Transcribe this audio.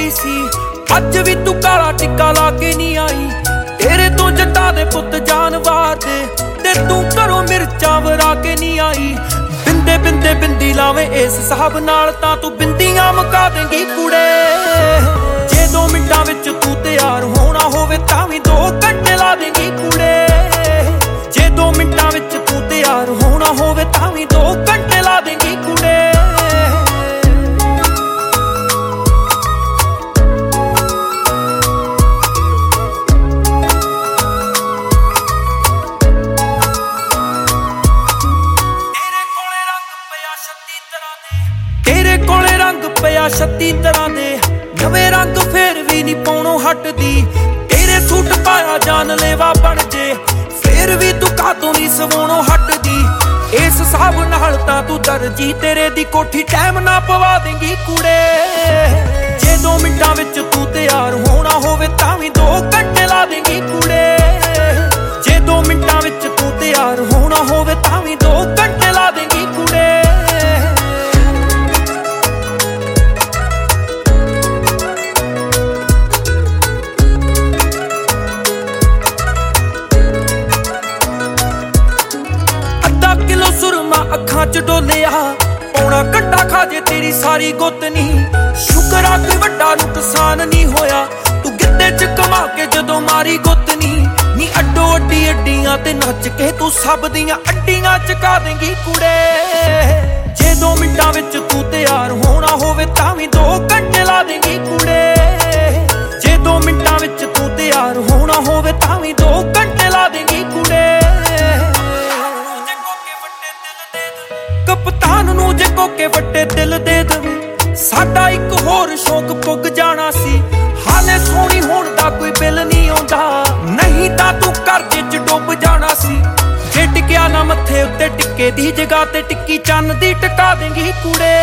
गई सी अज भी तू काला टिक्का ला के नहीं आई। तेरे तो जट्टां दे पुत जानवर दे ते तू घरों मिर्चां वरा के नहीं आई। बिंदे बिंदे बिंदी लावे इस हिसाब नाल तां तू बिंदियां मुका देंगी कुड़े। जे 2 मिंटां विच तू तैयार होना होवे तां वी 2 घंटे ला देंगी कुड़े। जे 2 मिंटां विच तू तैयार होना होवे तां वी 2 घंटे ला देंगी कुड़े। तेरे कोले रंग पिया 36 तरह दे नवे रंग फिर भी नहीं पाउणों हटदी। तेरे सूट पाया जानलेवा बन जे फिर भी तू कातों नहीं सवाउणों हटदी। इस हिसाब नाल तां तू दर्जी तेरे दी कोठी टाइम ना पवा देंगी कुड़े। जे 2 मिंटां विच तू तैयार होना होवे तां वी 2 घंटे ला देंगी कुड़े। जे 2 मिंटां विच तू तैयार होना होवे तां वी 2 घंटे ला देंगी कुड़े। किलो सुरमा अखां च डोलिया पौना घंटा खा जे तेरी सारी गुत नी। शुकर आ कोई वड्डा नुकसान नहीं होया तू गिद्दे च कमा के जदों मारी गुत नी अड्डो अड्डी अड्डियां ते नच के तू सब दियां अड्डियां चका देंगी कुड़े। जे 2 मिंटां विच तू तैयार होना होवे तां वी 2 घंटे ला देंगी कुड़े। जे 2 मिंटां विच तू तैयार होना होवे तां वी 2 घंटे ला देंगी कुड़े। कप्तान नूं जे कोके वड्डे दिल दे देवे साडा एक होर शौक पुग जाना सी। हाले सोहणी होण दा कोई बिल नहीं आउंदा नहीं तां तू करजे च डुब जाना सी। जे टिकिया ना मत्थे उत्ते टिक्के दी जगह ते टिक्की चन्न दी टका देंगी कुड़े।